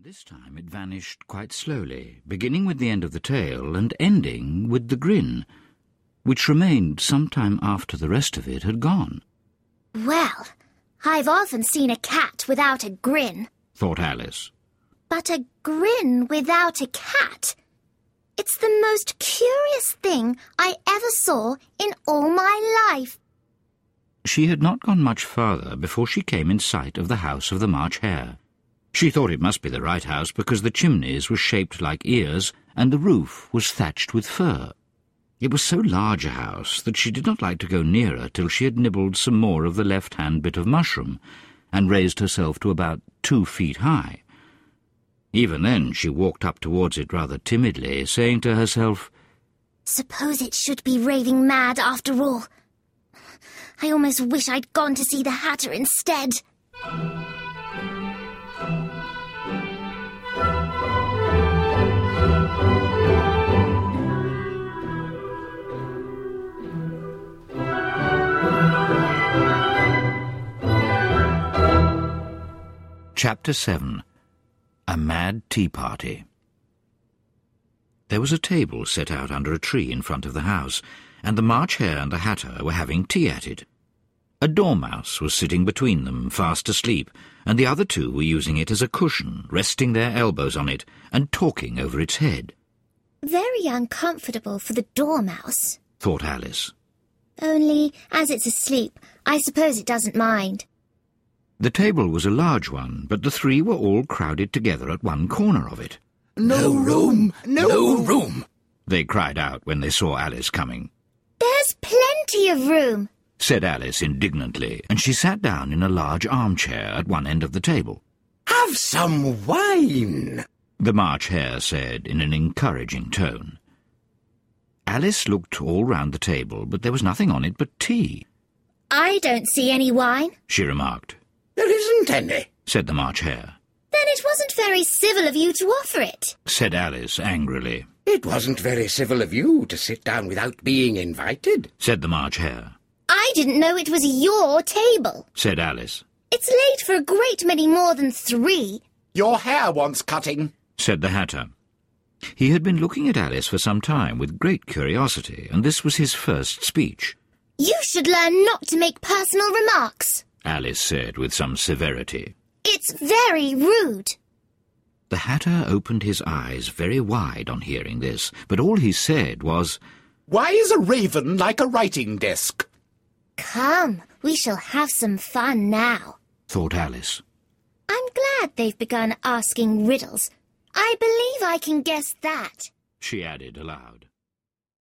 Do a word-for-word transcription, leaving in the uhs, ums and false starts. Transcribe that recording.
This time it vanished quite slowly, beginning with the end of the tail and ending with the grin, which remained some time after the rest of it had gone. Well, I've often seen a cat without a grin, thought Alice. But a grin without a cat? It's the most curious thing I ever saw in all my life. She had not gone much farther before she came in sight of the house of the March Hare. She thought it must be the right house because the chimneys were shaped like ears and the roof was thatched with fur. It was so large a house that she did not like to go nearer till she had nibbled some more of the left-hand bit of mushroom and raised herself to about two feet high. Even then she walked up towards it rather timidly, saying to herself, "Suppose it should be raving mad after all. I almost wish I'd gone to see the Hatter instead." Chapter seven. A Mad Tea Party. There was a table set out under a tree in front of the house, and the March Hare and the Hatter were having tea at it. A dormouse was sitting between them, fast asleep, and the other two were using it as a cushion, resting their elbows on it and talking over its head. Very uncomfortable for the dormouse, thought Alice. Only, as it's asleep, I suppose it doesn't mind. The table was a large one, but the three were all crowded together at one corner of it. "No room! No room!" they cried out when they saw Alice coming. "There's plenty of room," said Alice indignantly, and she sat down in a large armchair at one end of the table. "Have some wine," the March Hare said in an encouraging tone. Alice looked all round the table, but there was nothing on it but tea. "I don't see any wine," she remarked. "There isn't any," said the March Hare. "Then it wasn't very civil of you to offer it," said Alice angrily. "It wasn't very civil of you to sit down without being invited," said the March Hare. "I didn't know it was your table," said Alice. "It's late for a great many more than three." "Your hair wants cutting," said the Hatter. He had been looking at Alice for some time with great curiosity, and this was his first speech. "You should learn not to make personal remarks," Alice said with some severity. "It's very rude." The Hatter opened his eyes very wide on hearing this, but all he said was, "Why is a raven like a writing desk?" "Come, we shall have some fun now," thought Alice. "I'm glad they've begun asking riddles. I believe I can guess that," she added aloud.